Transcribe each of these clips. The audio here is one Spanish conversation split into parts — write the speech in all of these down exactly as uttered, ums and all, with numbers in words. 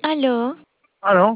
Aló. ¿Aló?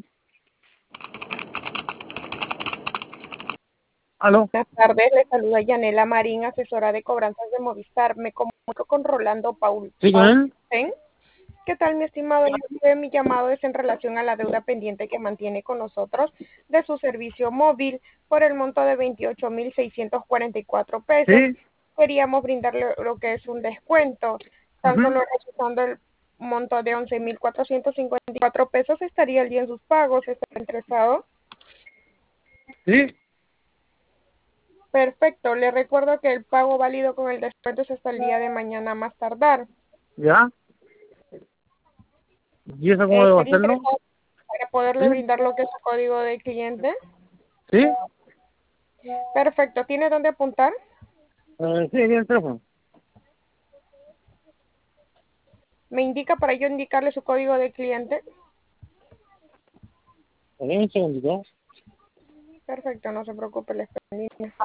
¿Aló? Buenas tardes, le saluda Yanela Marín, asesora de cobranzas de Movistar. Me comunico con Rolando Paul. ¿Sí, con él? Paulsen. ¿Qué tal, mi estimado? El motivo de mi llamado es en relación a la deuda pendiente que mantiene con nosotros de su servicio móvil por el monto de veintiocho mil seiscientos cuarenta y cuatro pesos. Sí. Queríamos brindarle lo que es un descuento. Tan Ujú. solo rechazando el monto de once mil cuatrocientos cincuenta y cuatro pesos estaría el día en sus pagos. ¿Está interesado? Sí. Perfecto, le recuerdo que el pago válido con el descuento es hasta el día de mañana más tardar. ¿Ya? ¿Y eso cómo Eh, debo ¿Estaría hacerlo? interesado para poderle Sí. brindar lo que es su código de cliente? ¿Sí? Perfecto, ¿tiene dónde apuntar? Eh, sí, aquí en el teléfono. ¿Me indica para yo indicarle su código de cliente? Aquí un segundito. Perfecto, no se preocupe, le espero en línea.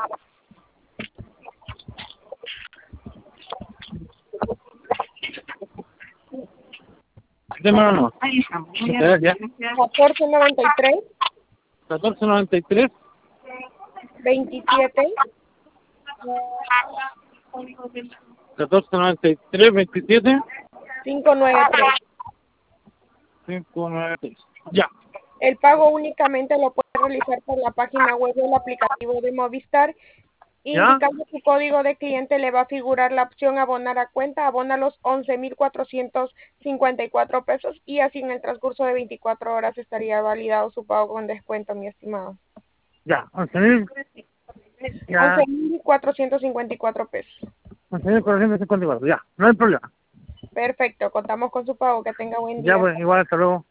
¿Qué mano? Ya, ya. catorce noventa y tres, catorce noventa y tres. veintisiete, catorce noventa y tres, veintisiete. quinientos noventa y tres. cinco nueve seis. Ya. El pago únicamente lo puede realizar por la página web del aplicativo de Movistar. ¿Ya? Indicando su código de cliente le va a figurar la opción abonar a cuenta, abona los once mil cuatrocientos cincuenta y cuatro pesos y así en el transcurso de veinticuatro horas estaría validado su pago con descuento, mi estimado. Ya. once mil. once Ya. mil cuatrocientos cincuenta y cuatro pesos. once mil cuatrocientos cincuenta y cuatro. Ya. No hay problema. Perfecto, contamos con su pago, que tenga buen Ya, día. pues, igual, hasta luego.